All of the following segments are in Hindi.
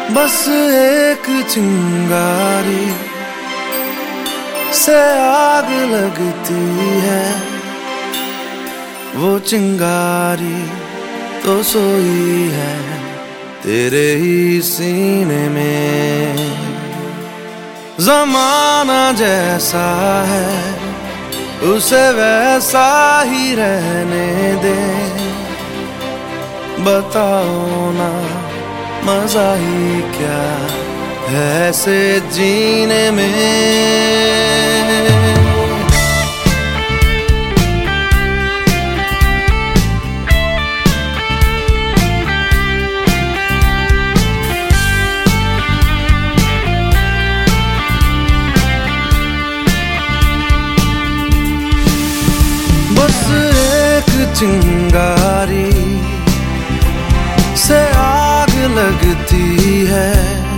बस एक चिंगारी से आग लगती है, वो चिंगारी तो सोई है तेरे ही सीने में। जमाना जैसा है उसे वैसा ही रहने दे, बताओ ना मजा ही क्या है ऐसे जीने में। बस एक चिंगारी से आग लगती है,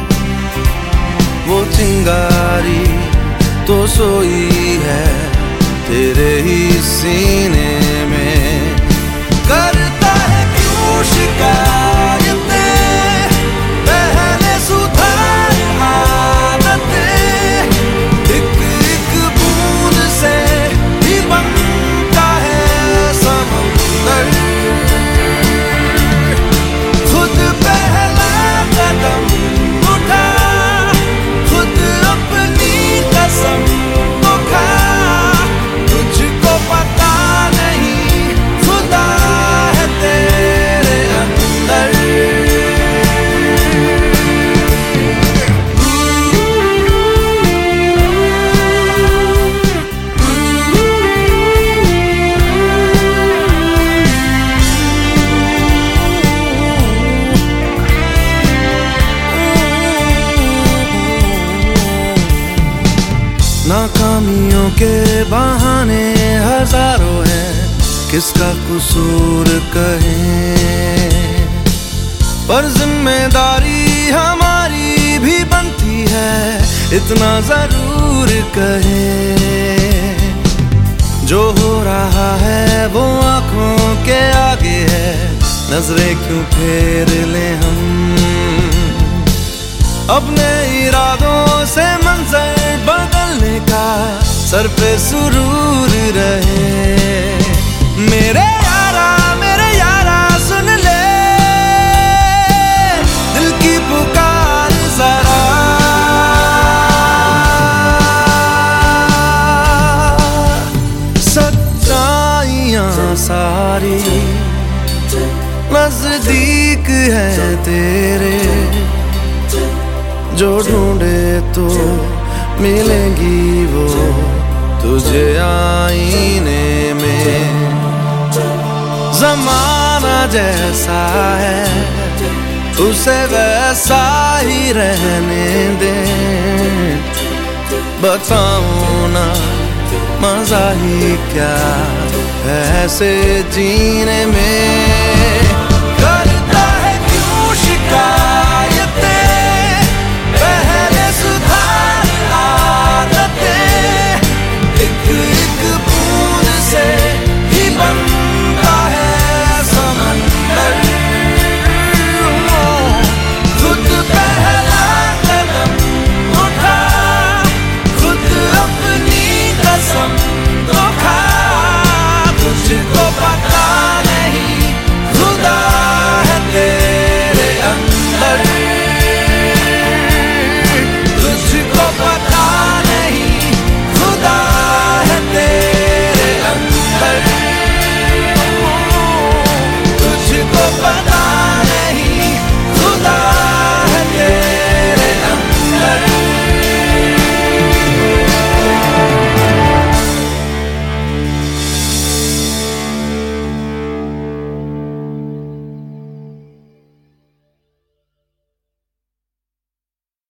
वो चिंगारी तो सोई है तेरे ही सीने में। करता है क्यों शिकायतें, पहले सुधार आदतें, एक एक बूंद से ही बनता है समंदर। खुद पहला कदम उठा, खुद अपनी कसम तो खा, तुझको पता नहीं खुदा है तेरे अंदर। नाकामियों के बहाने हजारों हैं, किसका कसूर कहें, पर जिम्मेदारी हमारी भी बनती है, इतना जरूर कहें। जो हो रहा है वो आंखों के आगे है, नजरें क्यों फेर लें हम, अपने इरादों से मंजर बदलने का सर पे सुरूर रहे। मेरे यारा सुन ले दिल की पुकार जरा, सच्चाइयां सारी नजदीक है तेरे, जो ढूंढे तो मिलेंगी वो तुझे आईने में। जमाना जैसा है उसे वैसा ही रहने दे, बताओ ना मजा ही क्या है ऐसे जीने में।